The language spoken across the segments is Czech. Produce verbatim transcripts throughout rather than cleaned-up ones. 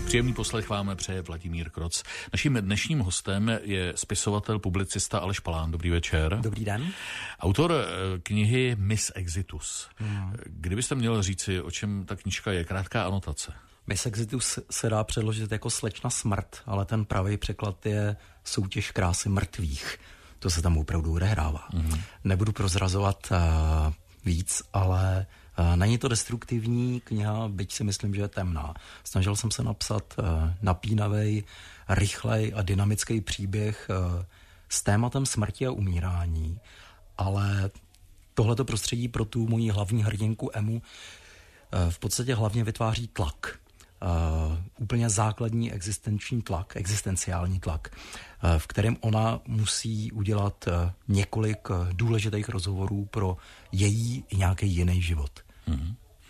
Příjemný poslech vám přeje Vladimír Kroc. Naším dnešním hostem je spisovatel, publicista Aleš Palán. Dobrý večer. Dobrý den. Autor knihy Miss Exitus. Hmm. Kdybyste měl říci, o čem ta knížka je, krátká anotace. Miss Exitus se dá přeložit jako slečna smrt, ale ten pravý překlad je soutěž krásy mrtvých. To se tam opravdu odehrává. Hmm. Nebudu prozrazovat uh, víc, ale uh, není to destruktivní kniha, byť si myslím, že je temná. Snažil jsem se napsat uh, napínavej, rychlej a dynamický příběh uh, s tématem smrti a umírání, ale tohleto prostředí pro tu moji hlavní hrdinku Emu uh, v podstatě hlavně vytváří tlak. Uh, úplně základní existenční tlak, existenciální tlak, uh, v kterém ona musí udělat uh, několik uh, důležitých rozhovorů pro její i nějaký jiný život. Hmm.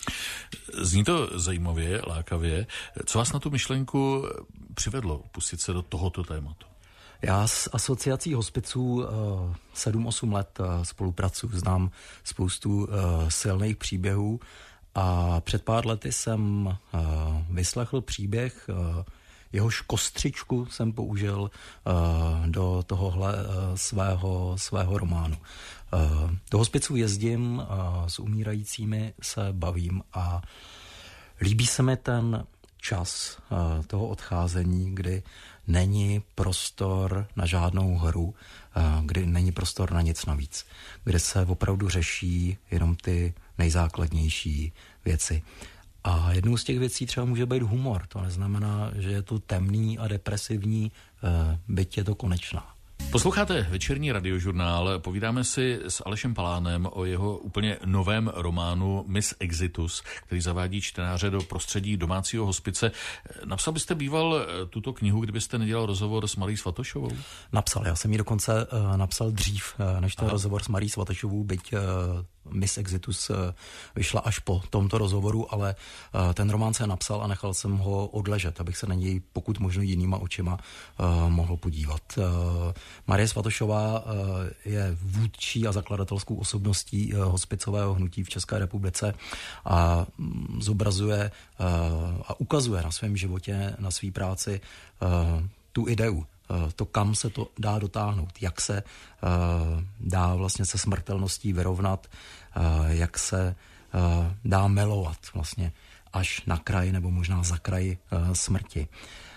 Zní to zajímavě, lákavě. Co vás na tu myšlenku přivedlo pustit se do tohoto tématu? Já s asociací hospiců uh, sedm osm let uh, spolupracuji, znám spoustu uh, silných příběhů. A před pár lety jsem uh, vyslechl příběh, uh, jehož kostřičku jsem použil uh, do tohohle uh, svého, svého románu. Uh, do hospiců jezdím, uh, s umírajícími se bavím a líbí se mi ten čas uh, toho odcházení, kdy není prostor na žádnou hru, uh, kdy není prostor na nic navíc, kde se opravdu řeší jenom ty nejzákladnější věci. A jednou z těch věcí třeba může být humor. To neznamená, že je to temný a depresivní, byť je to konečná. Posloucháte večerní radiožurnál, povídáme si s Alešem Palánem o jeho úplně novém románu Miss Exitus, který zavádí čtenáře do prostředí domácího hospice. Napsal byste býval tuto knihu, kdybyste nedělal rozhovor s Marí Svatošovou? Napsal, já jsem ji dokonce uh, napsal dřív, uh, než ten rozhovor s Marí Svatošovou, byť uh, Miss Exitus uh, vyšla až po tomto rozhovoru, ale uh, ten román se napsal a nechal jsem ho odležet, abych se na něj pokud možno jinýma očima uh, mohl podívat. Uh, Marie Svatošová uh, je vůdčí a zakladatelskou osobností uh, hospicového hnutí v České republice a um, zobrazuje uh, a ukazuje na svém životě, na své práci uh, tu ideu, to, kam se to dá dotáhnout, jak se uh, dá vlastně se smrtelností vyrovnat, uh, jak se uh, dá melovat vlastně až na kraj nebo možná za kraj uh, smrti.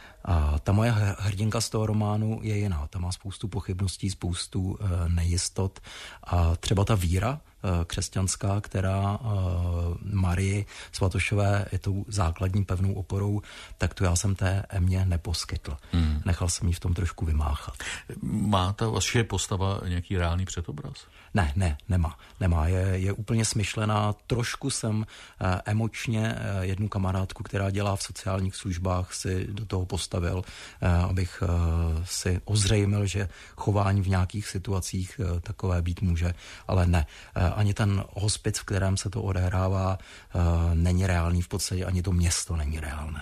A ta moje hrdinka z toho románu je jiná. Ta má spoustu pochybností, spoustu uh, nejistot a třeba ta víra uh, křesťanská, která uh, Marii Svatošové je tou základní pevnou oporou, tak to já jsem té Emě neposkytl. Hmm. Nechal jsem jí v tom trošku vymáchat. Má ta vaše postava nějaký reálný předobraz? Ne, ne, nemá. nemá. Je, je úplně smyšlená. Trošku jsem uh, emočně uh, jednu kamarádku, která dělá v sociálních službách, si do toho postavil, uh, abych uh, si ozřejmil, že chování v nějakých situacích uh, takové být může, ale ne. Uh, ani ten hospic, v kterém se to odehrává, uh, není reálný, v podstatě ani to město není reálné.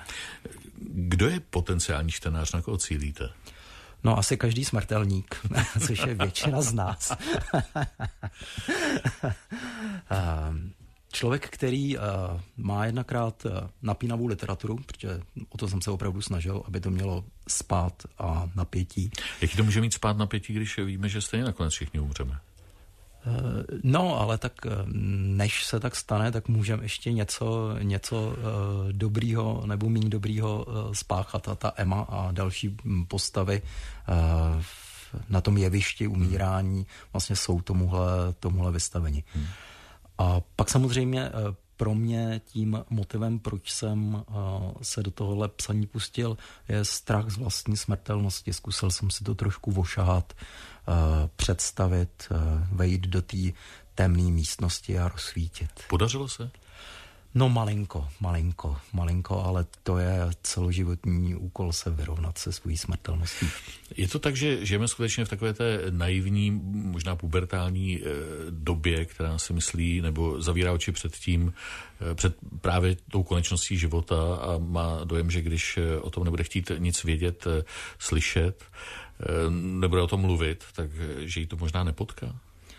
Kdo je potenciální čtenář, na koho cílíte? No asi každý smrtelník, což je většina z nás. Člověk, který uh, má jednakrát uh, napínavou literaturu, protože o to jsem se opravdu snažil, aby to mělo spát a napětí. Jaký to může mít spát napětí, když víme, že stejně nakonec všichni umřeme? No, ale tak než se tak stane, tak můžeme ještě něco, něco uh, dobrýho nebo méně dobrýho uh, spáchat. A ta Emma a další postavy uh, na tom jevišti umírání vlastně jsou tomuhle, tomuhle vystaveni. Hmm. A pak samozřejmě uh, pro mě tím motivem, proč jsem uh, se do tohohle psaní pustil, je strach z vlastní smrtelnosti. Zkusil jsem si to trošku vošahat, uh, představit, uh, vejít do té temné místnosti a rozsvítit. Podařilo se? No malinko, malinko, malinko, ale to je celoživotní úkol se vyrovnat se svojí smrtelností. Je to tak, že žijeme skutečně v takové té naivní, možná pubertální e, době, která si myslí, nebo zavírá oči před tím, e, před právě tou konečností života a má dojem, že když o tom nebude chtít nic vědět, e, slyšet, e, nebude o tom mluvit, tak že jí to možná nepotká?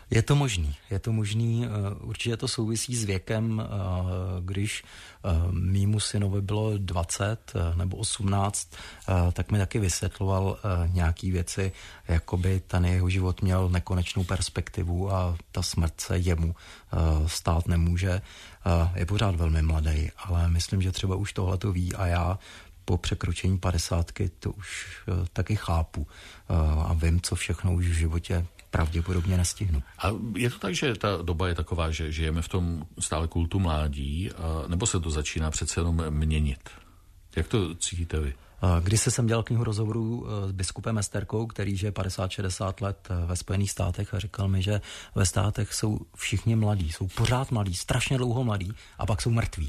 Je to možný, je to možný, určitě to souvisí s věkem, když mýmu synovi bylo dvacet nebo osmnáct, tak mi taky vysvětloval nějaký věci, jakoby ten jeho život měl nekonečnou perspektivu a ta smrt se jemu stát nemůže. Je pořád velmi mladý, ale myslím, že třeba už tohle to ví a já po překročení padesátky to už taky chápu a vím, co všechno už v životě pravděpodobně nestihnu. A je to tak, že ta doba je taková, že žijeme v tom stále kultu mládí, a, nebo se to začíná přece jenom měnit? Jak to cítíte vy? Když jsem dělal knihu rozhovorů s biskupem Esterkou, který žije padesát šedesát let ve Spojených státech a říkal mi, že ve státech jsou všichni mladí, jsou pořád mladí, strašně dlouho mladí a pak jsou mrtví.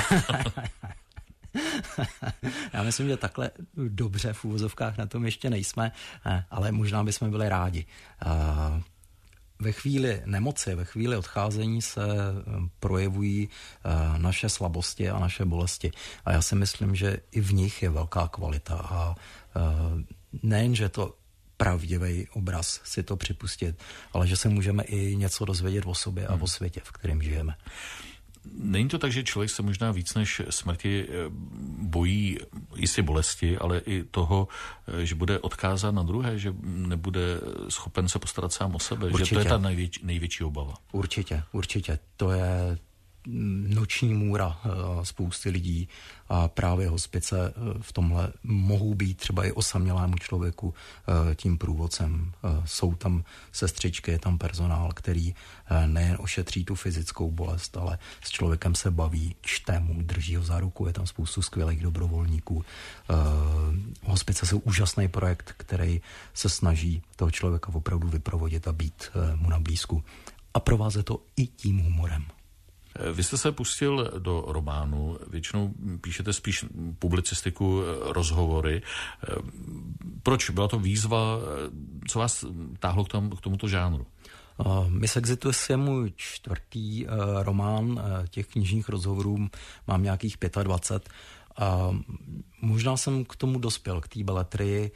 Já myslím, že takhle dobře v úvozovkách na tom ještě nejsme, ale možná bychom byli rádi. Ve chvíli nemoci, ve chvíli odcházení se projevují naše slabosti a naše bolesti. A já si myslím, že i v nich je velká kvalita. A nejen, že to pravdivý obraz si to připustit, ale že se můžeme i něco dozvědět o sobě a o světě, v kterém žijeme. Není to tak, že člověk se možná víc než smrti bojí jistě bolesti, ale i toho, že bude odkázán na druhé, že nebude schopen se postarat sám o sebe, určitě. Že to je ta největší, největší obava. Určitě, určitě. To je noční můra spousty lidí a právě hospice v tomhle mohou být třeba i osamělému člověku tím průvodcem. Jsou tam sestřičky, je tam personál, který nejen ošetří tu fyzickou bolest, ale s člověkem se baví, čte mu, drží ho za ruku, je tam spoustu skvělých dobrovolníků. Hospice jsou úžasný projekt, který se snaží toho člověka opravdu vyprovodit a být mu na blízku. A provázet to i tím humorem. Vy jste se pustil do románu, většinou píšete spíš publicistiku, rozhovory. Proč? Byla to výzva? Co vás táhlo k, tom, k tomuto žánru? Miss Exitus je můj čtvrtý román, těch knižních rozhovorů mám nějakých dvacet pět a možná jsem k tomu dospěl, k té beletrii.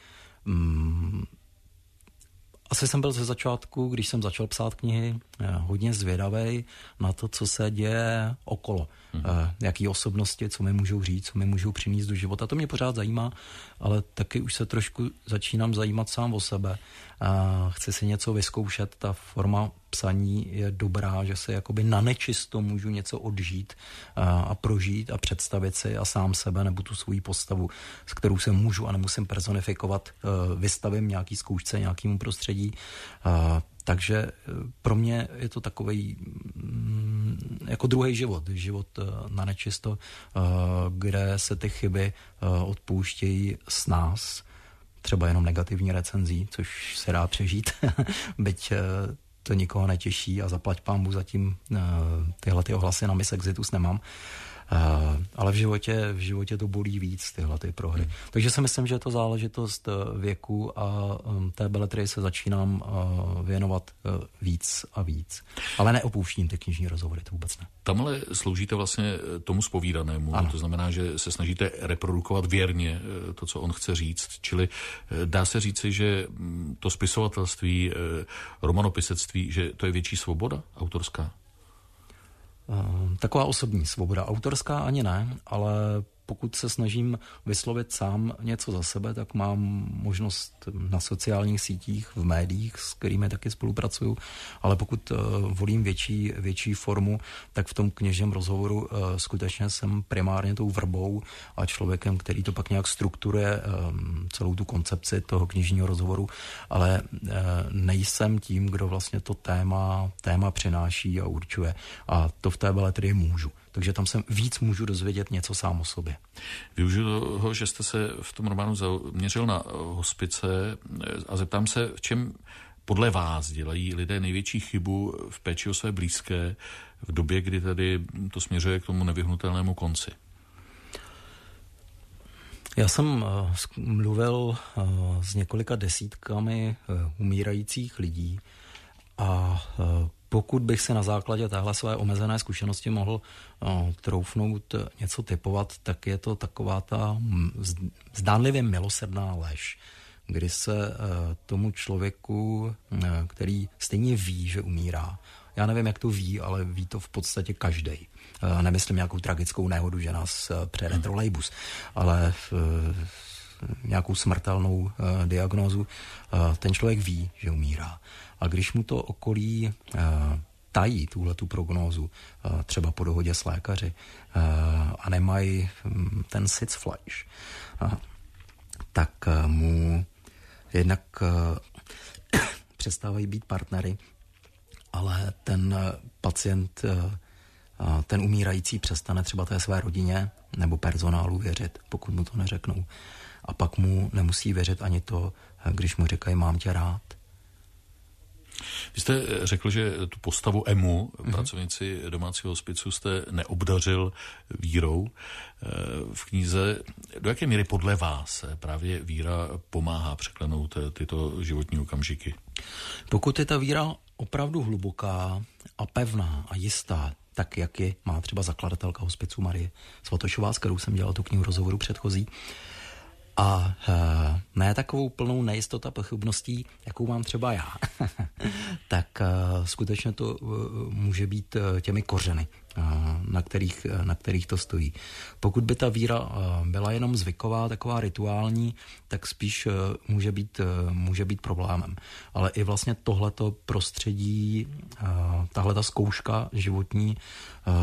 Asi jsem byl ze začátku, když jsem začal psát knihy, hodně zvědavej na to, co se děje okolo. Hmm. Jaký osobnosti, co mi můžou říct, co mi můžou přinést do života. To mě pořád zajímá, ale taky už se trošku začínám zajímat sám o sebe. Chci si něco vyzkoušet, ta forma psaní je dobrá, že se jakoby na nečisto můžu něco odžít a prožít a představit si a sám sebe nebo tu svou postavu, s kterou se můžu a nemusím personifikovat, vystavím nějaký zkoušce, nějakému prostředí. Takže pro mě je to takovej jako druhý život, život na nečisto, kde se ty chyby odpouštějí s nás, třeba jenom negativní recenzí, což se dá přežít, byť to nikoho netěší a zaplať pánbu zatím tyhle ty ohlasy na Miss Exitus nemám. Uh, ale v životě, v životě to bolí víc, tyhle ty prohry. Hmm. Takže si myslím, že je to záležitost věku a um, té beletrii se začínám uh, věnovat uh, víc a víc. Ale neopouštím ty knižní rozhovory, to vůbec ne. Tamhle sloužíte vlastně tomu zpovídanému, ano. To znamená, že se snažíte reprodukovat věrně to, co on chce říct. Čili dá se říci, že to spisovatelství, romanopisectví, že to je větší svoboda autorská? Taková osobní svoboda. Autorská ani ne, ale pokud se snažím vyslovit sám něco za sebe, tak mám možnost na sociálních sítích, v médiích, s kterými taky spolupracuju, ale pokud uh, volím větší, větší formu, tak v tom knižním rozhovoru uh, skutečně jsem primárně tou vrbou a člověkem, který to pak nějak strukturuje um, celou tu koncepci toho knižního rozhovoru, ale uh, nejsem tím, kdo vlastně to téma, téma přináší a určuje. A to v té beletrii můžu. Takže tam se víc můžu dozvědět něco sám o sobě. Využiju toho, že jste se v tom románu zaměřil na hospice a zeptám se, v čem podle vás dělají lidé největší chybu v péči o své blízké v době, kdy tady to směřuje k tomu nevyhnutelnému konci? Já jsem mluvil s několika desítkami umírajících lidí a pokud bych se na základě téhle své omezené zkušenosti mohl no, troufnout něco typovat, tak je to taková ta zdánlivě milosrdná lež, kdy se tomu člověku, který stejně ví, že umírá, já nevím, jak to ví, ale ví to v podstatě každej. Nemyslím nějakou tragickou nehodu, že nás přejede trolejbus, ale nějakou smrtelnou diagnózu. Ten člověk ví, že umírá. A když mu to okolí tají tuhletu prognózu, třeba po dohodě s lékaři, a nemají ten sitzfleisch, tak mu jednak přestávají být partnery, ale ten pacient, ten umírající přestane třeba té své rodině nebo personálu věřit, pokud mu to neřeknou. A pak mu nemusí věřit ani to, když mu říkají mám tě rád. Vy jste řekl, že tu postavu Emu, mm-hmm. pracovnici domácího hospicu, jste neobdařil vírou v knize. Do jaké míry podle vás právě víra pomáhá překlenout tyto životní okamžiky? Pokud je ta víra opravdu hluboká a pevná a jistá, tak jak je má třeba zakladatelka hospicu Marie Svatošová, s kterou jsem dělal tu knihu rozhovoru předchozí, a e, ne takovou plnou nejistotu a pochybností, jakou mám třeba já, tak e, skutečně to e, může být e, těmi kořeny, e, na, kterých, e, na kterých to stojí. Pokud by ta víra e, byla jenom zvyková, taková rituální, tak spíš e, může být, e, může být problémem. Ale i vlastně tohleto prostředí, e, tahleta zkouška životní e,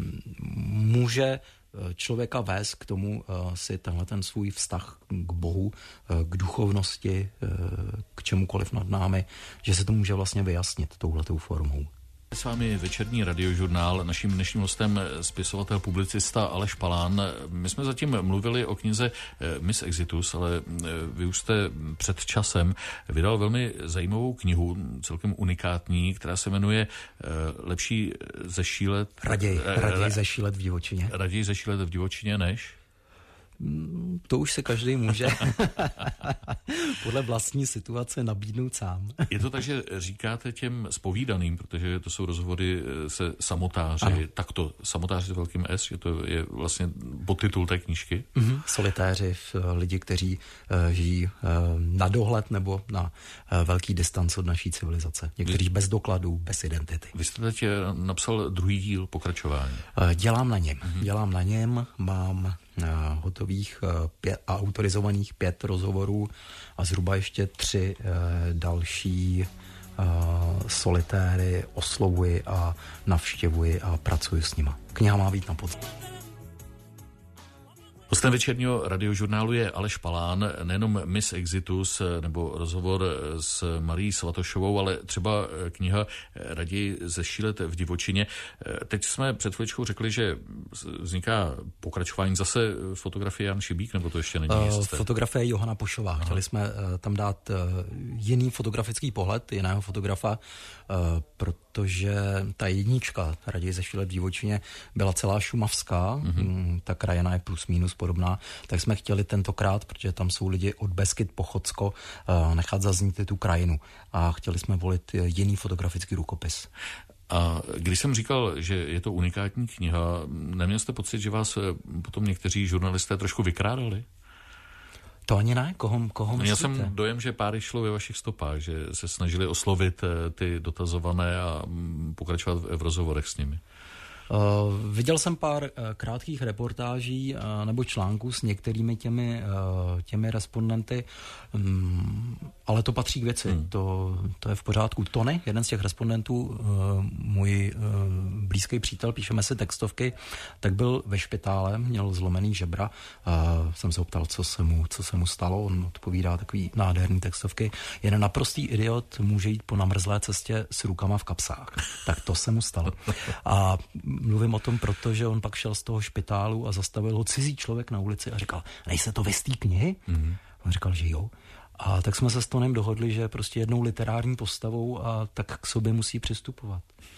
může člověka vést k tomu si tenhle ten svůj vztah k Bohu, k duchovnosti, k čemukoliv nad námi, že se to může vlastně vyjasnit touhletou formou. S vámi večerní radiožurnál, naším dnešním hostem spisovatel, publicista Aleš Palán. My jsme zatím mluvili o knize Miss Exitus, ale vy už jste před časem vydal velmi zajímavou knihu, celkem unikátní, která se jmenuje Lepší zešílet... Raději, raději zešílet v divočině. Raději zešílet v divočině než? To už se každý může podle vlastní situace nabídnout sám. Je to tak, že říkáte těm zpovídaným, protože to jsou rozhovory se samotáři, ano. Takto samotáři s velkým S, že to je vlastně podtitul té knížky? Mm-hmm. Solitéři, lidi, kteří uh, žijí uh, na dohled nebo na uh, velký distanc od naší civilizace. Někteří bez dokladů, bez identity. Vy jste teď napsal druhý díl pokračování. Uh, dělám na něm. Mm-hmm. Dělám na něm, mám hotových pět, a autorizovaných pět rozhovorů a zhruba ještě tři e, další e, solitéry oslovuji a navštěvuji a pracuji s nima. Kniha má být na podzim. Hostem večerního radiožurnálu je Aleš Palán, nejenom Miss Exitus nebo rozhovor s Marií Svatošovou, ale třeba kniha Raději zešílet v divočině. Teď jsme před chvíličkou řekli, že vzniká pokračování zase fotografie Jan Šibík, nebo to ještě není jisté? Fotografie Johana Pošová. Aha. Chtěli jsme tam dát jiný fotografický pohled, jiného fotografa, protože ta jednička Raději zešílet v divočině byla celá šumavská, mm-hmm. ta krajina je plus minus podobná, tak jsme chtěli tentokrát, protože tam jsou lidi od Beskyt po Chocko, nechat zaznít tu krajinu a chtěli jsme volit jiný fotografický rukopis. A když jsem říkal, že je to unikátní kniha, neměl jste pocit, že vás potom někteří žurnalisté trošku vykrádali? To ani ne, koho, koho Měl jsem dojem, že pár šlo ve vašich stopách, že se snažili oslovit ty dotazované a pokračovat v rozhovorech s nimi. Uh, viděl jsem pár uh, krátkých reportáží uh, nebo článků s některými těmi, uh, těmi respondenty, um, ale to patří k věci, hmm. to, to je v pořádku. Tony, jeden z těch respondentů, uh, můj uh, blízký přítel, píšeme si textovky, tak byl ve špitále, měl zlomený žebra, uh, jsem se optal, co se mu, co se mu stalo, on odpovídá takový nádherný textovky. Jen naprostý idiot může jít po namrzlé cestě s rukama v kapsách. Tak to se mu stalo. A mluvím o tom, protože on pak šel z toho špitálu a zastavil ho cizí člověk na ulici a říkal, nejste to vy z té knihy? Mm-hmm. On říkal, že jo. A tak jsme se s Tonem dohodli, že prostě jednou literární postavou a tak k sobě musí přistupovat.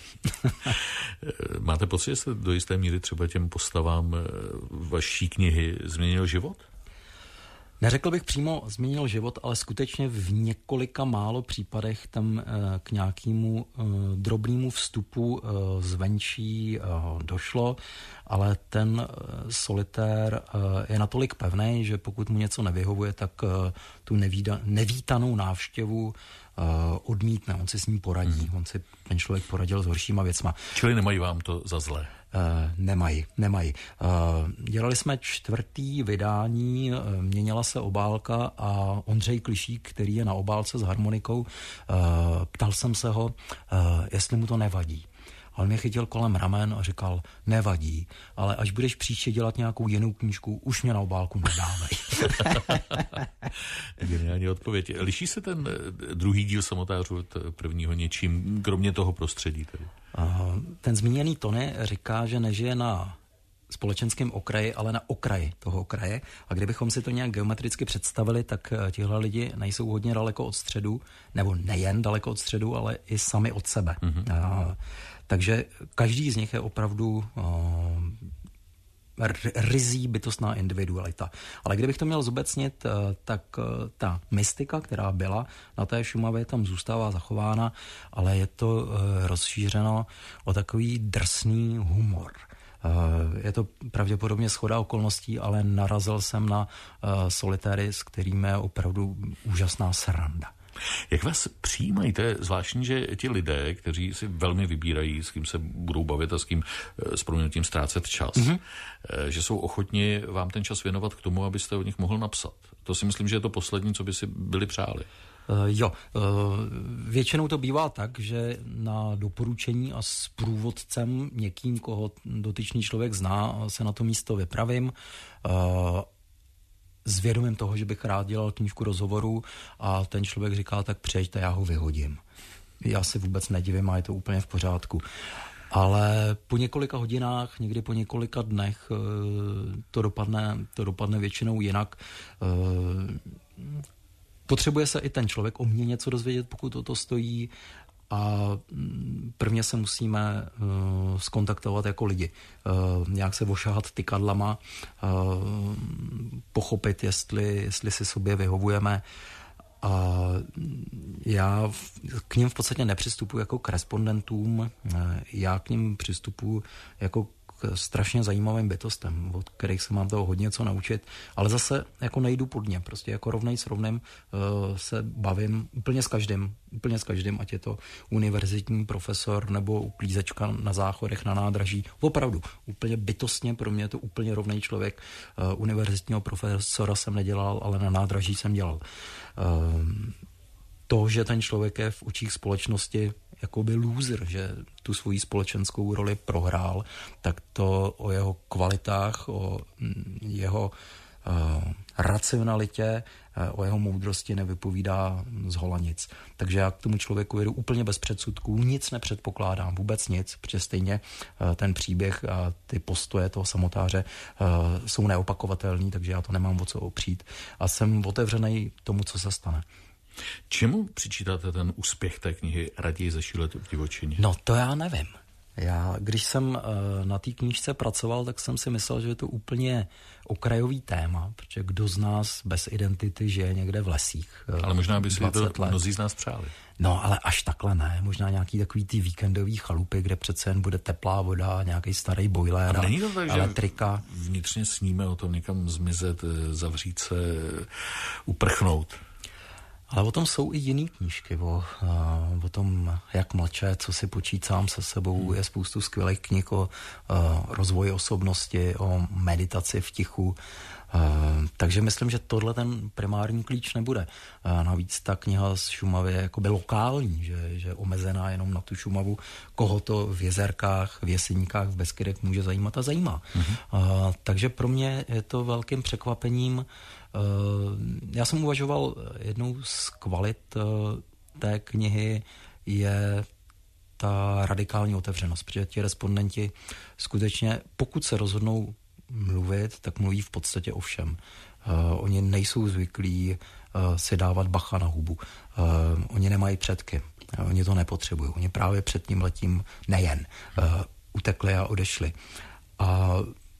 Máte pocit, že se do jisté míry třeba těm postavám vaší knihy změnil život? Neřekl bych přímo změnil život, ale skutečně v několika málo případech tam k nějakému drobnému vstupu zvenčí došlo, ale ten solitér je natolik pevný, že pokud mu něco nevyhovuje, tak tu nevída, nevítanou návštěvu odmítne, on si s ním poradí, on si ten člověk poradil s horšíma věcma. Čili nemají vám to za zlé? Uh, nemají, nemají. Uh, dělali jsme čtvrtý vydání, uh, měnila se obálka a Ondřej Klišík, který je na obálce s harmonikou, uh, ptal jsem se ho, uh, jestli mu to nevadí. A on mě chytil kolem ramen a říkal, nevadí, ale až budeš příště dělat nějakou jinou knížku, už mě na obálku nedávej. Geniální odpověď. Liší se ten druhý díl Samotářů od prvního něčím, kromě toho prostředí tedy? Ten zmíněný Tony říká, že nežije na společenském okraji, ale na okraji toho okraje. A kdybychom si to nějak geometricky představili, tak tihle lidi nejsou hodně daleko od středu, nebo nejen daleko od středu, ale i sami od sebe. Mm-hmm. A, takže každý z nich je opravdu uh, ryzí bytostná individualita. Ale kdybych to měl zobecnit, uh, tak uh, ta mystika, která byla na té Šumavě, tam zůstává zachována, ale je to uh, rozšířeno o takový drsný humor. Je to pravděpodobně shoda okolností, ale narazil jsem na solitéry, s kterými je opravdu úžasná sranda. Jak vás přijímají? To je zvláštní, že ti lidé, kteří si velmi vybírají, s kým se budou bavit a s kým s proměnutím ztrácet čas, mm-hmm. že jsou ochotni vám ten čas věnovat k tomu, abyste o nich mohl napsat. To si myslím, že je to poslední, co by si byli přáli. Uh, jo, uh, většinou to bývá tak, že na doporučení a s průvodcem někým, koho dotyčný člověk zná, se na to místo vypravím. Uh, s vědomím toho, že bych rád dělal knížku rozhovorů a ten člověk říká, tak přijďte, já ho vyhodím. Já si vůbec nedivím a je to úplně v pořádku. Ale po několika hodinách, někdy po několika dnech to dopadne, to dopadne většinou jinak. Uh, Potřebuje se i ten člověk o mě něco dozvědět, pokud o to stojí, a prvně se musíme uh, skontaktovat jako lidi. Uh, nějak se ošahat tykadlama, uh, pochopit, jestli, jestli si sobě vyhovujeme. A já k nim v podstatě nepřistupuji jako k respondentům, já k nim přistupuji jako k strašně zajímavým bytostem, od kterých se mám toho hodně co naučit, ale zase jako nejdu pod ně, prostě jako rovnej s rovným uh, se bavím úplně s každým, úplně s každým, ať je to univerzitní profesor nebo uklízečka na záchodech, na nádraží, opravdu, úplně bytostně, pro mě je to úplně rovnej člověk. Uh, univerzitního profesora jsem nedělal, ale na nádraží jsem dělal. Uh, to, že ten člověk je v očích společnosti jakoby loser, že tu svoji společenskou roli prohrál, tak to o jeho kvalitách, o jeho uh, racionalitě, uh, o jeho moudrosti nevypovídá zhola nic. Takže já k tomu člověku jedu úplně bez předsudků, nic nepředpokládám, vůbec nic, protože stejně uh, ten příběh a ty postoje toho samotáře uh, jsou neopakovatelný, takže já to nemám o co opřít a jsem otevřený tomu, co se stane. Čemu přičítáte ten úspěch té knihy Raději zešílet v divočině? No to já nevím. Já, když jsem uh, na té knížce pracoval, tak jsem si myslel, že je to úplně okrajový téma, protože kdo z nás bez identity žije někde v lesích. Uh, ale možná by si to mnozí z nás přáli. No, ale až takhle ne. Možná nějaký takový ty víkendový chalupy, kde přece jen bude teplá voda, nějaký starý boiler, není to tak, elektrika. Že vnitřně sníme o tom někam zmizet, zavřít se, uprchnout. Ale o tom jsou i jiný knížky, o, o tom, jak mlčet, co si počít sám se sebou. Je spoustu skvělých knih o rozvoji osobnosti, o meditaci v tichu. Takže myslím, že tohle ten primární klíč nebude. Navíc ta kniha z Šumavy je jakoby lokální, že, že je omezená jenom na tu Šumavu. Koho to v Jezerkách, v Jeseníkách, v Beskydech může zajímat a zajímá. Mm-hmm. Takže pro mě je to velkým překvapením. Já jsem uvažoval, jednou z kvalit té knihy je ta radikální otevřenost, protože ti respondenti skutečně, pokud se rozhodnou mluvit, tak mluví v podstatě o všem. Uh, oni nejsou zvyklí uh, si dávat bacha na hubu. Uh, oni nemají předky. Uh, oni to nepotřebují. Oni právě před tím letím nejen uh, utekli a odešli. A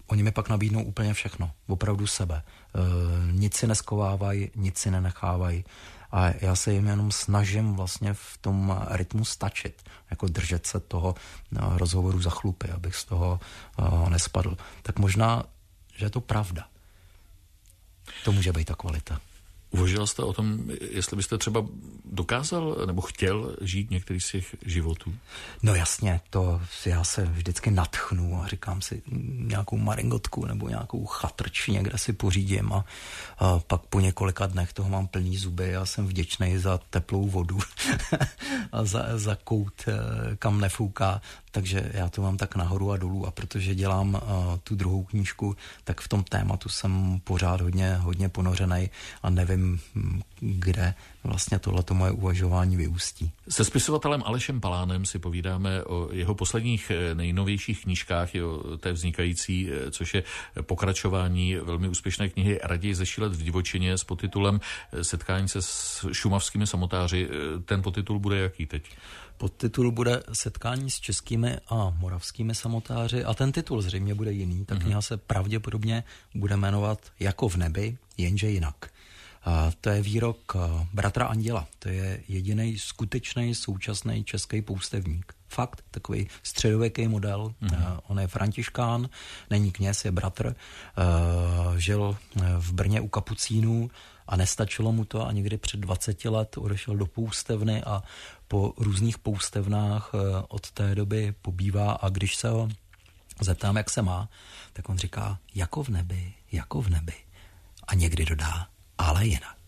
oni mi pak nabídnou úplně všechno, opravdu sebe. E, nic si neskovávají, nic si nenechávají a já se jim jenom snažím vlastně v tom rytmu stačit, jako držet se toho rozhovoru za chlupy, abych z toho e, nespadl. Tak možná, že je to pravda. To může být ta kvalita. Uvažoval jste o tom, jestli byste třeba dokázal nebo chtěl žít některý z těch životů? No jasně, to já se vždycky nadchnu a říkám si nějakou maringotku nebo nějakou chatrč někde si pořídím a, a pak po několika dnech toho mám plný zuby a jsem vděčný za teplou vodu a za, za kout, kam nefouká. Takže já to mám tak nahoru a dolů a protože dělám uh, tu druhou knížku, tak v tom tématu jsem pořád hodně, hodně ponořenej a nevím, kde vlastně tohleto moje uvažování vyústí. Se spisovatelem Alešem Palánem si povídáme o jeho posledních nejnovějších knížkách, o té vznikající, což je pokračování velmi úspěšné knihy Raději zešílet v divočině s podtitulem Setkání se s šumavskými samotáři. Ten podtitul bude jaký teď? Podtitul bude Setkání s českými a moravskými samotáři a ten titul zřejmě bude jiný. Ta kniha se pravděpodobně bude jmenovat Jako v nebi, jenže jinak. A to je výrok bratra Anděla. To je jediný skutečný současný český poustevník. Fakt, takový středověký model. Mm-hmm. On je františkán, není kněz, je bratr. Žil v Brně u kapucínů a nestačilo mu to a někdy před dvaceti let odešel do poustevny a po různých poustevnách od té doby pobývá a když se ho zeptám, jak se má, tak on říká, jako v nebi, jako v nebi. A někdy dodá, ale jinak.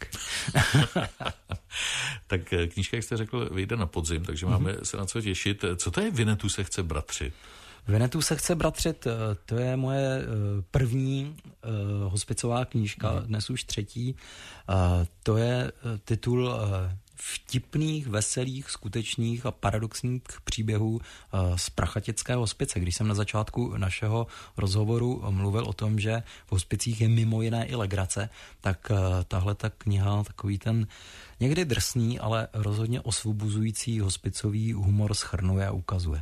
Tak knížka, jak jste řekl, vyjde na podzim, takže mm-hmm. máme se na co těšit. Co to je Vinetu se chce bratřit? Vinetu se chce bratřit, to je moje první uh, hospicová knížka, mm-hmm. dnes už třetí. Uh, to je titul uh, vtipných, veselých, skutečných a paradoxních příběhů uh, z prachatické hospice. Když jsem na začátku našeho rozhovoru mluvil o tom, že v hospicích je mimo jiné i legrace, tak uh, tahle ta kniha, takový ten někdy drsný, ale rozhodně osvobozující hospicový humor shrnuje a ukazuje.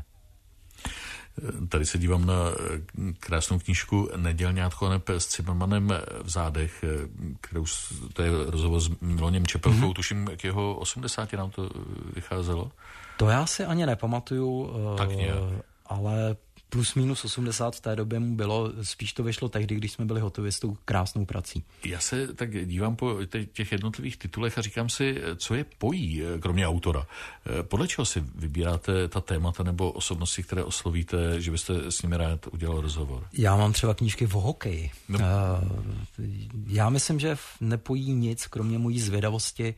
Tady se dívám na krásnou knížku Nedělňátko neb s Cimrmanem v zádech, kterou, to je rozhovor s Miloněm Čepelkou, mm-hmm. tuším, k jeho osmdesáti nám to vycházelo. To já si ani nepamatuju, tak nějak. Ale plus minus osmdesát v té době mu bylo, spíš to vyšlo tehdy, když jsme byli hotovi s tou krásnou prací. Já se tak dívám po těch jednotlivých titulech a říkám si, co je pojí, kromě autora. Podle čeho si vybíráte ta témata nebo osobnosti, které oslovíte, že byste s nimi rád udělal rozhovor? Já mám třeba knížky o hokeji. No. Já myslím, že nepojí nic, kromě mojí zvědavosti.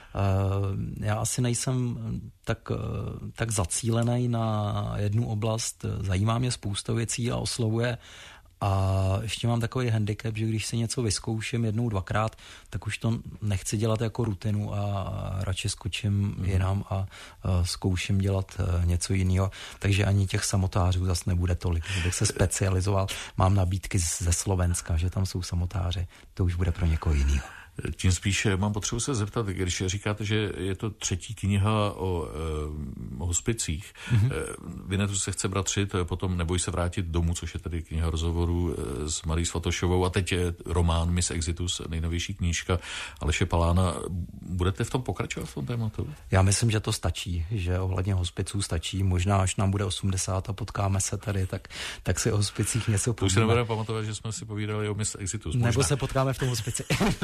Já asi nejsem tak, tak zacílený na jednu oblast, zajímá mě spousta věcí a oslovuje a ještě mám takový handicap, že když si něco vyzkouším jednou, dvakrát, tak už to nechci dělat jako rutinu a radši skočím mm. jinam a, a zkouším dělat něco jiného. Takže ani těch samotářů zase nebude tolik, že bych se specializoval. Mám nabídky ze Slovenska, že tam jsou samotáři, to už bude pro někoho jiného. Tím spíše mám potřebu se zeptat, když říkáte, že je to třetí kniha o, o hospicích, mm-hmm. Vinetu se chce bratřit, potom Neboj se vrátit domů, což je tady kniha rozhovorů s Marí Svatošovou a teď je román Miss Exitus, nejnovější knížka Aleše Palána. Budete v tom pokračovat v tom tématu? Já myslím, že to stačí, že ohledně hospiců stačí. Možná, až nám bude osmdesát a potkáme se tady, tak, tak si o hospicích něco povíme. To už si nebudeme pamatovat, že jsme si povídali o Miss Exitus. Možná. Nebo se potkáme v tom hospici.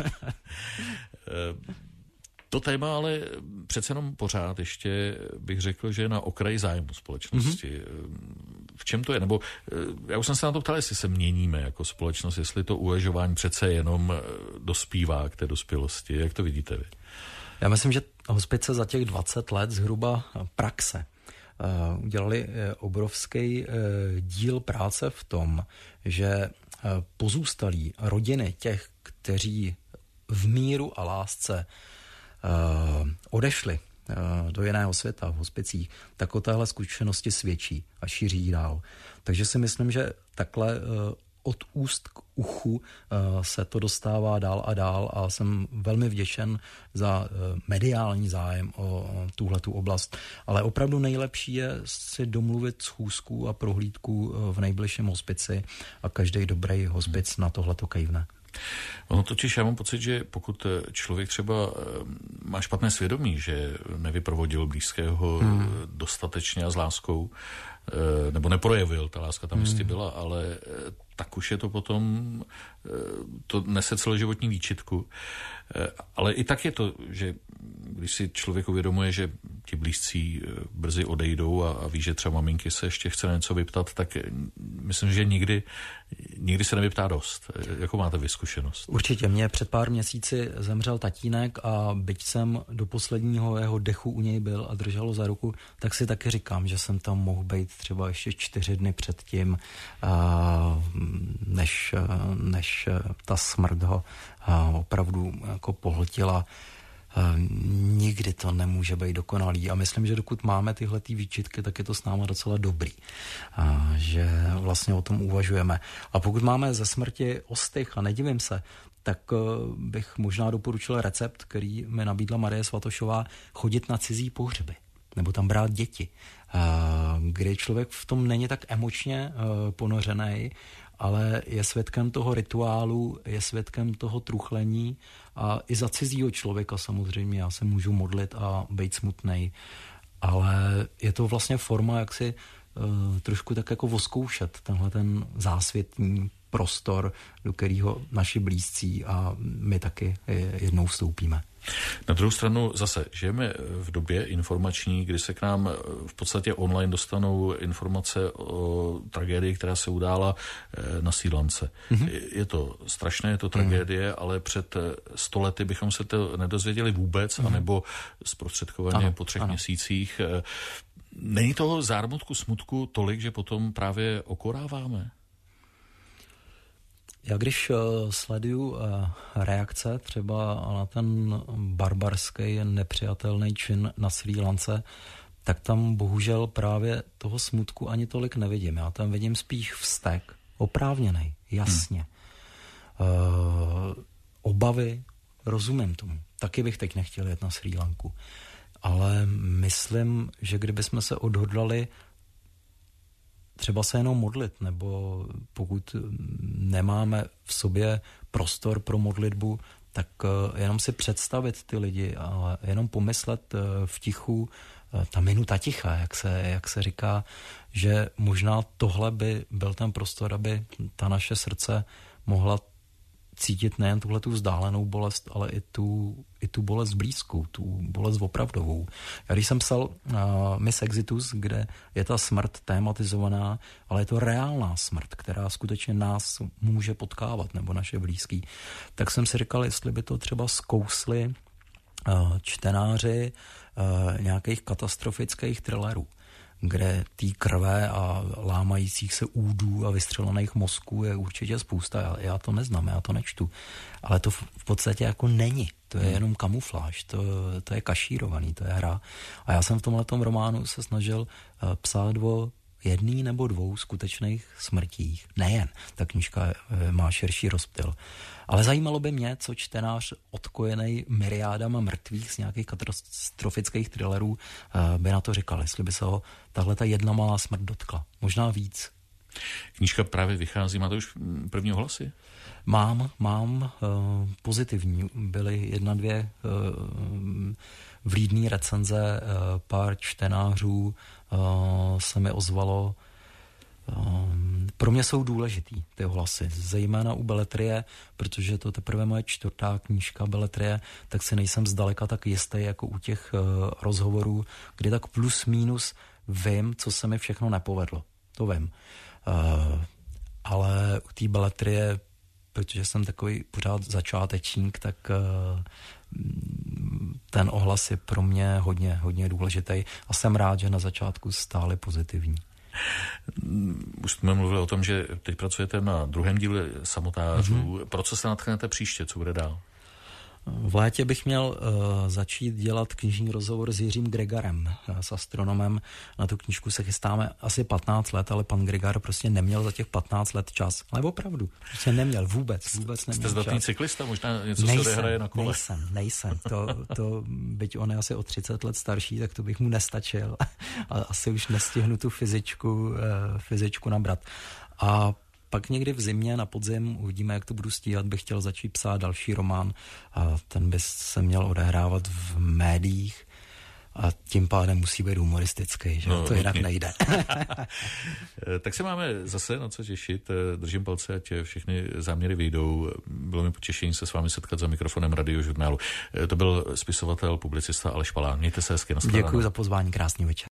To téma ale přece jenom pořád ještě bych řekl, že je na okraji zájmu společnosti. Mm-hmm. V čem to je? Nebo já už jsem se na to ptal, jestli se měníme jako společnost, jestli to uvažování přece jenom dospívá k té dospělosti. Jak to vidíte vy? Já myslím, že hospice za těch dvacet let zhruba praxe udělali obrovský díl práce v tom, že pozůstalí rodiny těch, kteří v míru a lásce uh, odešli uh, do jiného světa v hospicích, tak o téhle zkušenosti svědčí a šíří dál. Takže si myslím, že takhle uh, od úst k uchu se to dostává dál a dál a jsem velmi vděčen za mediální zájem o tuhletu oblast. Ale opravdu nejlepší je si domluvit schůzku a prohlídku v nejbližším hospici a každý dobrý hospic na tohleto kejvne. Ono totiž, já mám pocit, že pokud člověk třeba má špatné svědomí, že nevyprovodil blízkého hmm. dostatečně a s láskou, nebo neprojevil, ta láska tam jistě hmm. byla, ale tak už je to potom, to nese celoživotní výčitku. Ale i tak je to, že když si člověk uvědomuje, že ti blízcí brzy odejdou a, a ví, že třeba maminky se ještě chce na něco vyptat, tak myslím, že nikdy, nikdy se nevyptá dost. Jakou máte vy zkušenost? Určitě. Mě před pár měsíci zemřel tatínek a byť jsem do posledního jeho dechu u něj byl a držel za ruku, tak si taky říkám, že jsem tam mohl být třeba ještě čtyři dny předtím, než, než ta smrt ho opravdu jako pohltila. Nikdy to nemůže být dokonalý a myslím, že dokud máme tyhle ty výčitky, tak je to s náma docela dobrý, a že vlastně o tom uvažujeme. A pokud máme ze smrti ostych, a nedivím se, tak bych možná doporučil recept, který mi nabídla Marie Svatošová, chodit na cizí pohřby nebo tam brát děti, kdy člověk v tom není tak emočně ponořený, ale je svědkem toho rituálu, je svědkem toho truchlení a i za cizího člověka samozřejmě já se můžu modlit a být smutnej, ale je to vlastně forma, jak si uh, trošku tak jako voskoušet tenhle ten zásvětní prostor, do kterého naši blízcí a my taky jednou vstoupíme. Na druhou stranu zase žijeme v době informační, kdy se k nám v podstatě online dostanou informace o tragédii, která se udála na Srí Lance. Mm-hmm. Je to strašné, je to tragédie, mm-hmm. ale před sto lety bychom se to nedozvěděli vůbec, mm-hmm. anebo zprostředkovaně po třech ano. měsících. Není toho zármutku, smutku tolik, že potom právě okoráváme? Já když sleduju reakce třeba na ten barbarský, nepřijatelný čin na Srí Lance, tak tam bohužel právě toho smutku ani tolik nevidím. Já tam vidím spíš vztek, oprávněnej, jasně. Hmm. Uh, obavy, rozumím tomu. Taky bych teď nechtěl jet na Srí Lanku. Ale myslím, že kdybychom se odhodlali třeba se jenom modlit, nebo pokud nemáme v sobě prostor pro modlitbu, tak jenom si představit ty lidi a jenom pomyslet v tichu, ta minuta ticha, jak se, jak se říká, že možná tohle by byl ten prostor, aby ta naše srdce mohla cítit nejen tuhle tu vzdálenou bolest, ale i tu, i tu bolest blízkou, tu bolest opravdovou. Já když jsem psal uh, Miss Exitus, kde je ta smrt tématizovaná, ale je to reálná smrt, která skutečně nás může potkávat, nebo naše blízký, tak jsem si říkal, jestli by to třeba zkousli uh, čtenáři uh, nějakých katastrofických thrillerů, kde tý krve a lámajících se údů a vystřelených mozků je určitě spousta. Já, já to neznám, já to nečtu. Ale to v, v podstatě jako není. To je jenom kamufláž, to, to je kašírovaný, to je hra. A já jsem v tomhletom románu se snažil uh, psát o jedný nebo dvou skutečných smrtích. Nejen. Ta knížka má širší rozptyl. Ale zajímalo by mě, co čtenář odkojený myriádama mrtvých z nějakých katastrofických thrillerů by na to říkal, jestli by se ho tahle ta jedna malá smrt dotkla. Možná víc. Knížka právě vychází, máte už první ohlasy? Mám, mám uh, pozitivní. Byly jedna, dvě uh, vlídný recenze, uh, pár čtenářů uh, se mi ozvalo. Um, pro mě jsou důležitý ty ohlasy, zejména u beletrie, protože to teprve moje čtvrtá knížka beletrie, tak si nejsem zdaleka tak jistý jako u těch uh, rozhovorů, kdy tak plus minus vím, co se mi všechno nepovedlo. To vím. Uh, ale u té beletrie, protože jsem takový pořád začátečník, tak uh, ten ohlas je pro mě hodně, hodně důležitý a jsem rád, že na začátku stále pozitivní. Už jsme mluvili o tom, že teď pracujete na druhém díle Samotářů. Mm-hmm. Pro co se natchnete příště? Co bude dál? V létě bych měl uh, začít dělat knižní rozhovor s Jiřím Gregarem, uh, s astronomem. Na tu knížku se chystáme asi patnáct let, ale pan Gregar prostě neměl za těch patnáct let čas. Ale opravdu, prostě neměl vůbec, vůbec neměl Jste zdatný čas. cyklista, možná něco nejsem, se odehraje na kole. Nejsem, nejsem. To, to, byť on je asi o třicet let starší, tak to bych mu nestačil. A asi už nestihnu tu fyzičku, uh, fyzičku nabrat. A pak někdy v zimě na podzim uvidíme, jak to budu stíhat, bych chtěl začít psát další román a ten by se měl odehrávat v médiích a tím pádem musí být humoristický, že no, to jinak nejde. Tak se máme zase na co těšit. Držím palce, ať všechny záměry vyjdou. Bylo mi potěšení se s vámi setkat za mikrofonem Radiožurnálu. To byl spisovatel, publicista Aleš Palán. Mějte se hezky, nashledanou. Děkuji za pozvání, krásný večer.